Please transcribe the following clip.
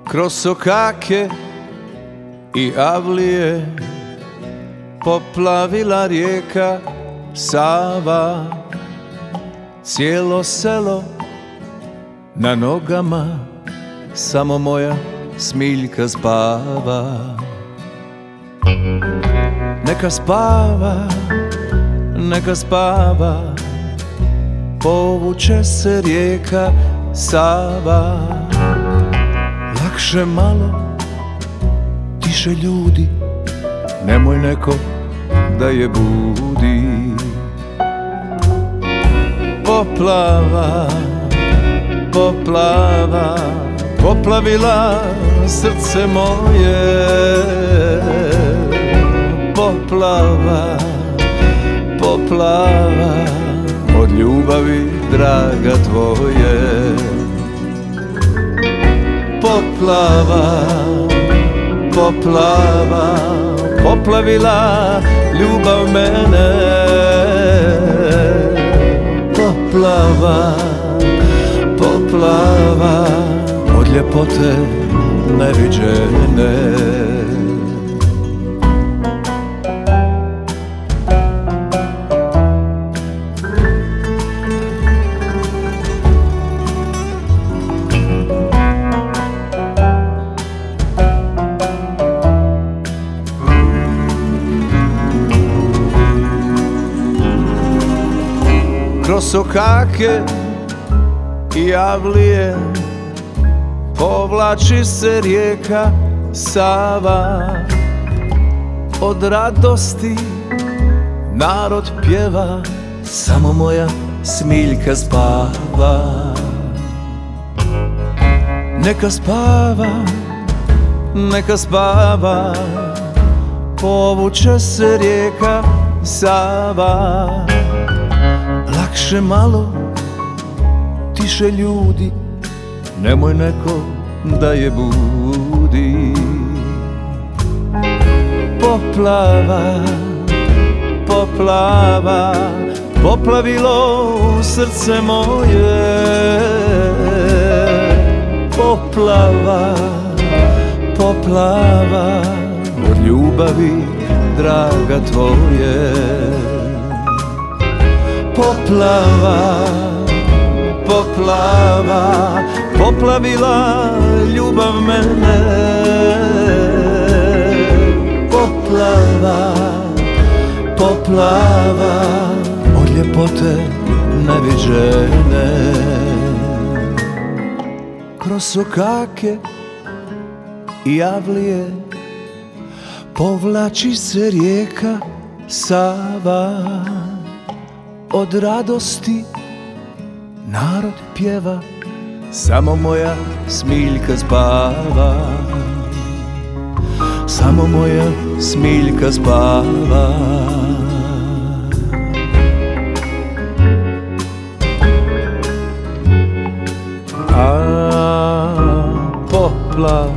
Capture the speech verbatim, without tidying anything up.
Kroz sokake i avlije poplavila rijeka Sava, cijelo selo na nogama, samo moja Smiljka spava. Neka spava, neka spava, povuče se rijeka Sava. Lakše malo, tiše ljudi, nemoj neko da je budi. Poplava, poplava, poplavila srce moje. Poplava, poplava, od ljubavi draga tvoje. Poplava, poplava, poplavila ljubav mene. Poplava, poplava, od ljepote neviđene. Kroz sokake i avlije povlači se rijeka Sava. Od radosti narod pjeva, samo moja Smiljka spava. Neka spava, neka spava, povuče se rijeka Sava. Lakše malo, tiše ljudi, nemoj neko da je budi. Poplava, poplava, poplavilo srce moje. Poplava, poplava, od ljubavi draga tvoje. Poplava, poplava, poplavila ljubav mene. Poplava, poplava, od ljepote neviđene. Kroz sokake i avlije povlači se rijeka Sava. Od radosti narod pjeva, samo moja Smiljka spava. Samo moja Smiljka spava. A poplava,